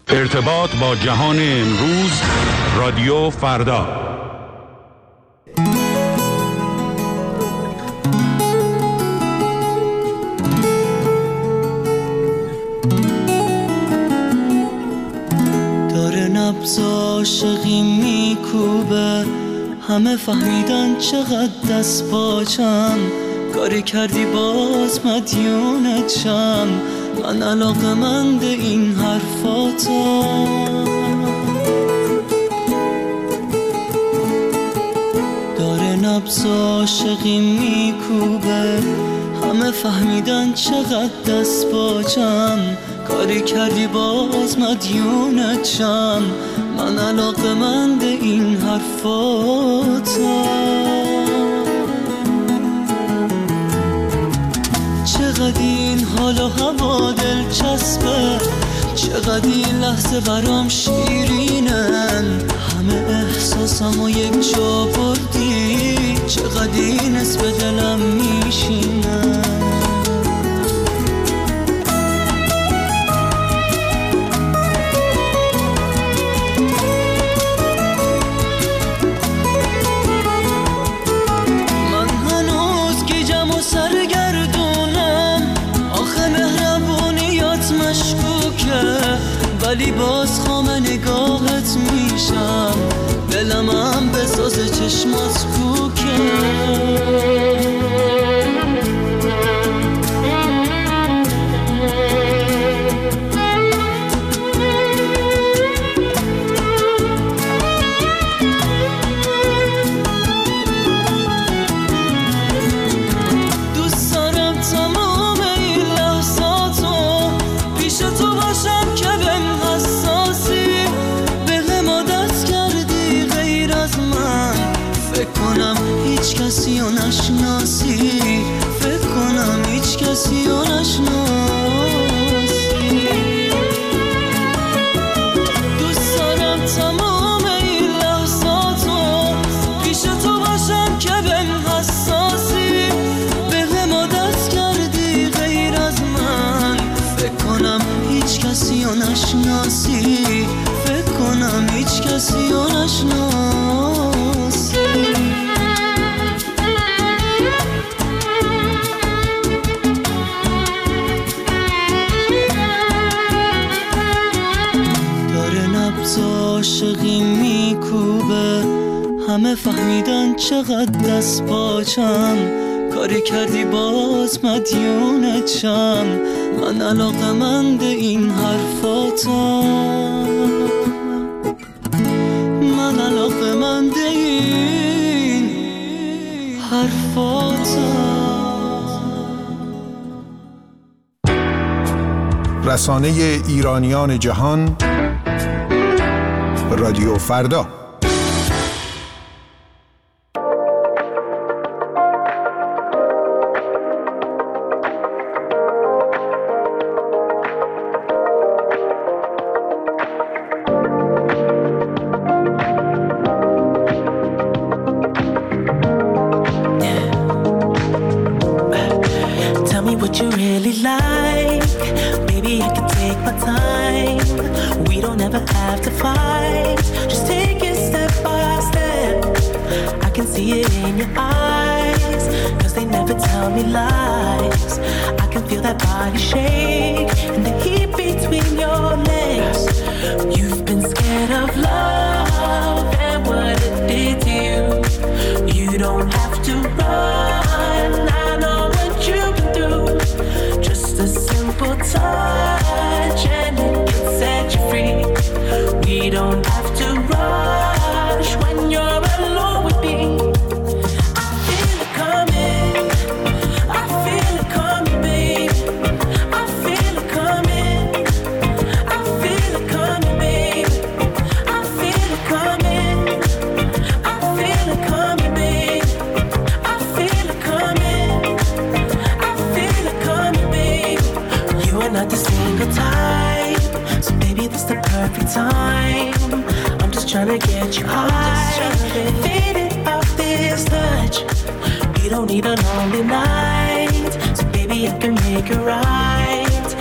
ارتباط با جهان امروز، رادیو فردا. داره نبض عاشقی میکوبه، همه فهمیدن چقدر دست باچم، کاری کردی باز مدیونتم، من علاقه‌مند این حرفاتم. داره نبض عاشقی میکوبه، همه فهمیدن چقدر دست باچم، کاری کردی باز مدیونتم، من علاقه‌مند این حرفاتم. چقدر این حال و هوا دلچسبه، چقدر این لحظه برام شیرینن، همه احساسمو یک جا بردی، چقدر این حس به دلم میشینن. ولی باز خام نگاهت میشم، دلم هم بساز چشمات کوکه. دوست دارم تمام این لحظاتو پیش تو باشم که هیچ کسی رو نشناسی، فکر کنم هیچ کسی رو نشناسی. دوست دارم تمام این لحظاتو پیش تو باشم که بهم حساسی، بهم عادت کردی غیر از من، فکر کنم هیچ کسی رو نشناسی، فکر کنم هیچ کسی رو نشناسی. عاشقی میکوبه، همه فهمیدن چقدر دست باچم، کاری کردی باز مدیونتم، من علاقه‌مند این حرفاتم، من علاقه‌مند این حرفاتم. رسانه ایرانیان جهان، رادیو فردا. Tell me what you really like, baby I can take my time, we don't ever have to fight, just take it step by step, I can see it in your eyes, cause they never tell me lies, I can feel that body shake, and the heat between your legs, you've been scared of love, and what it did to you, you don't have to run, I know what you've been through, just a simple touch and it can set you free. We don't have to rush when you're alone with me. I feel it coming, I feel it coming, babe. I feel it coming, I feel it coming, babe. I feel it coming, I feel it coming, babe. I feel it coming, I feel it coming, babe. You are not the single type, so baby this the perfect time. I'm just trying to get you high, faded off this touch. You don't need a lonely night, so baby I can make it right. You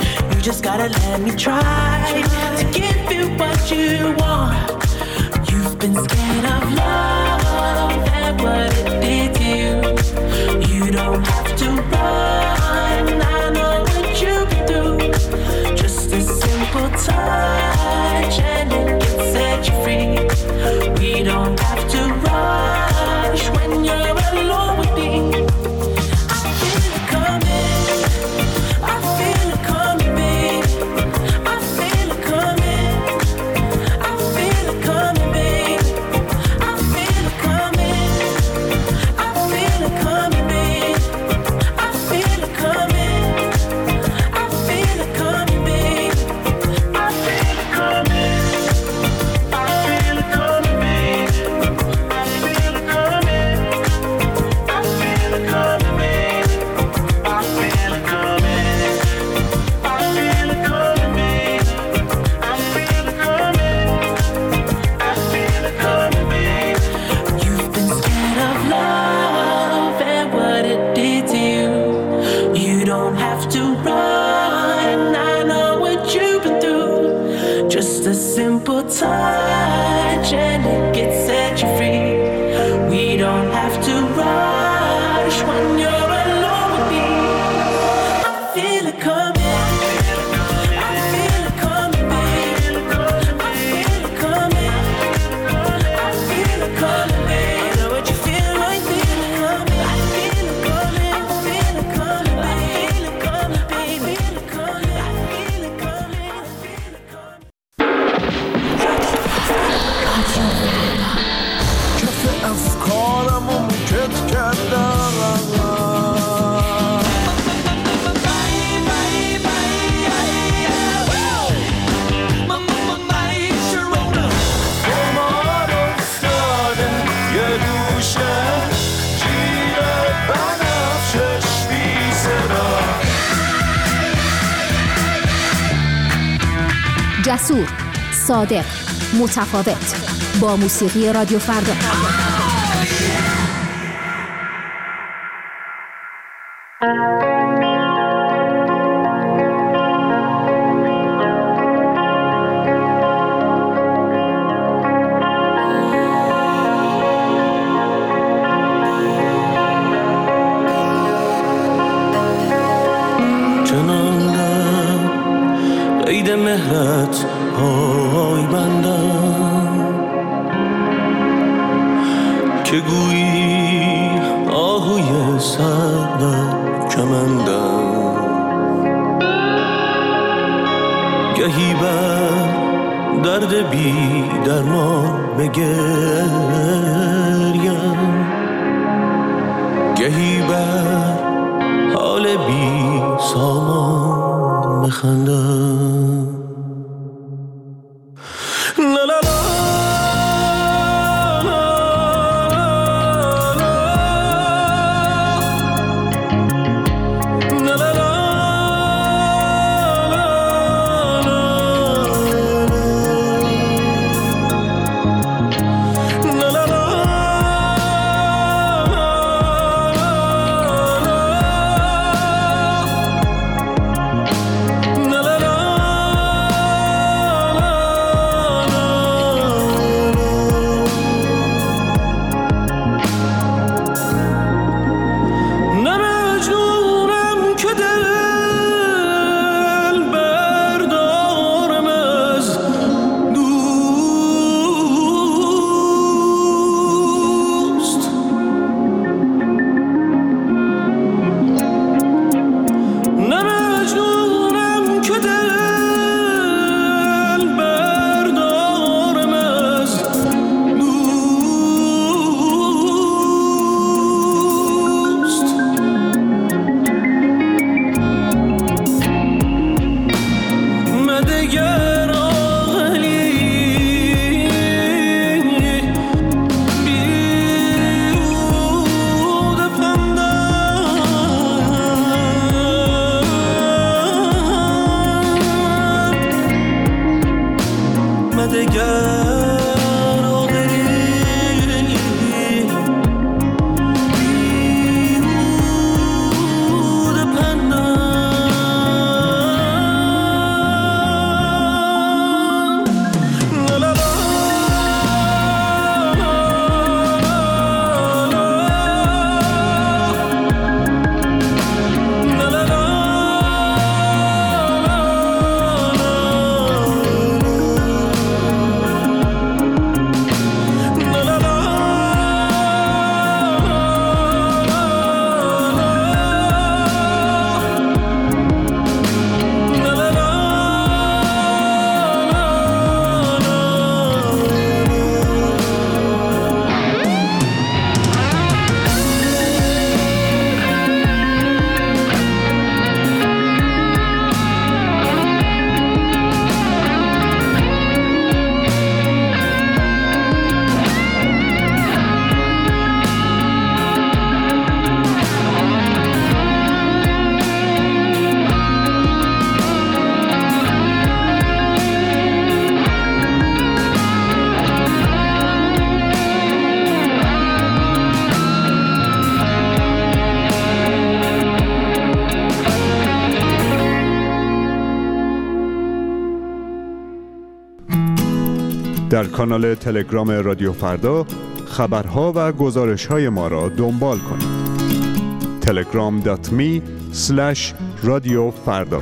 just gotta let me try to give you what you want. You've been scared of love and what it did to you. You don't have to run, I know what you've been through. Just a simple touch and it can set you free. We don't have to rush when you're alone with me. I feel it coming, I feel it coming, babe. I feel it coming, I feel it coming, babe. I feel it coming, I feel it coming, babe. I feel it coming, I feel it coming, babe. I feel it coming, I feel it coming, babe. I feel it coming, I feel it coming, babe. I feel it coming, I feel it coming, babe. I feel it coming, I feel it coming, babe. You've been scared of love and what it did to you. You don't have to run, I know what you've been through. Just a simple touch and it can set you free. We don't have to rush when you're alone with me. I feel it coming, I feel it coming, babe. I feel it coming, I feel it coming, babe. I know what you feel, I feel it coming. I feel it coming, I feel it coming, I feel it coming, babe. I feel it coming, I feel it coming, I feel it coming. کف افکارمو میکت کردم قمار افتاده یه گوشه جیب بنفشش بی صدا جسور، صادق، متفاوت، با موسیقی رادیو فردا. جنانم قید مهرت پای بندم که گویی آهوی سر در کمندم گهی بر درد بی درمان بگریم گهی بر حال بی سامان بخندم لا لا لا در کانال تلگرام رادیو فردا خبرها و گزارش‌های ما را دنبال کنید. telegram.me/رادیوفردا.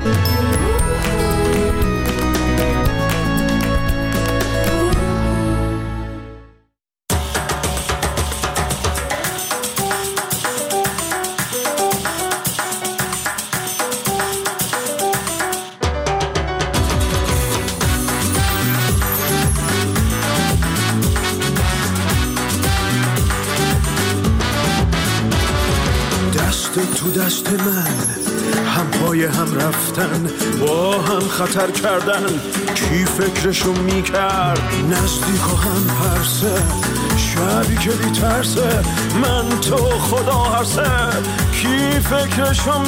تو دست من هم پای هم رفتن، با هم خطر کردن، کی فکرشو میکرد؟ نزدیک و هم پرسه، شبی که بی ترسه، من تو خدا هرسه، کی فکرشو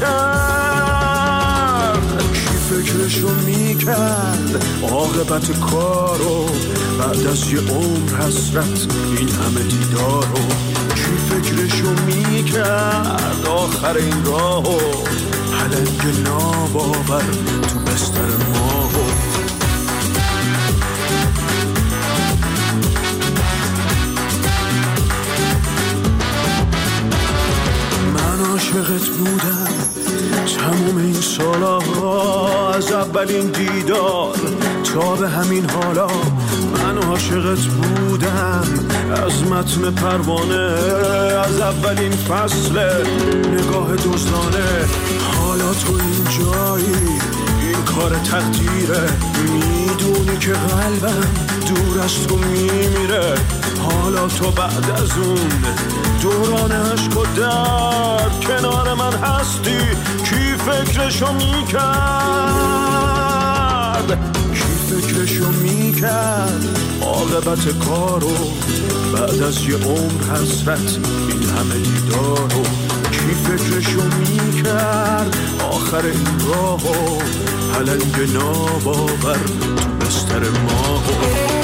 میکرد؟ کی فکرشو میکرد؟ عاقبت کارو بعد از یه عمر حسرت، این همه دیدارو کی فکرشو میکرد؟ آخر این راهو پلنگ ناباور تو بستر ماهو. من عاشقت بودم تموم این سالا، از اولین دیدار تا به همین حالا. من عاشقت بودم از متن پروانه، از اولین فصل نگاه دزدانه. حالا تو این جایی، این کار تقدیره، میدونی که قلبم دور از تو میمیره. حالا تو بعد از اون دوران عشق و درد کنار من هستی، کی فکرشو میکرد؟ کی فکرشو میکرد؟ عاقبت کارو بعد از یه عمر حسرت، این همه دیدارو کی فکرشو میکرد؟ آخر این راهو پلنگ ناباور تو بستر ماهو.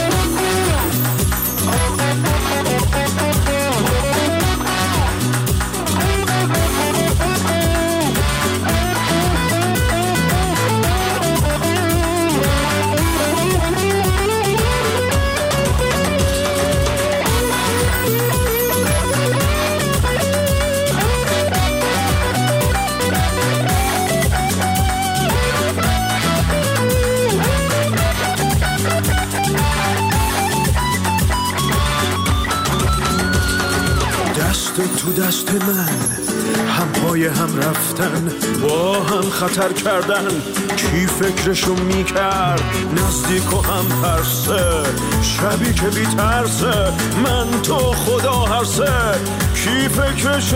تو دست من هم پای هم رفتن، با هم خطر کردن، کی فکرشو میکرد؟ نزدیک و هم پرسه، شبی که بی ترسه، من تو خدا هرسه، کی فکرشو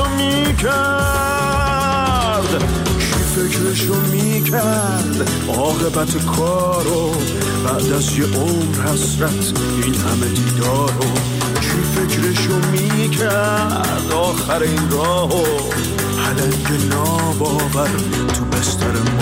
میکرد؟ کی فکرشو میکرد؟ عاقبت کارو بعد از یه عمر حسرت، این همه دیدارو کی فکرشو میکرد؟ آخر این راهو پلنگ ناباور تو بستر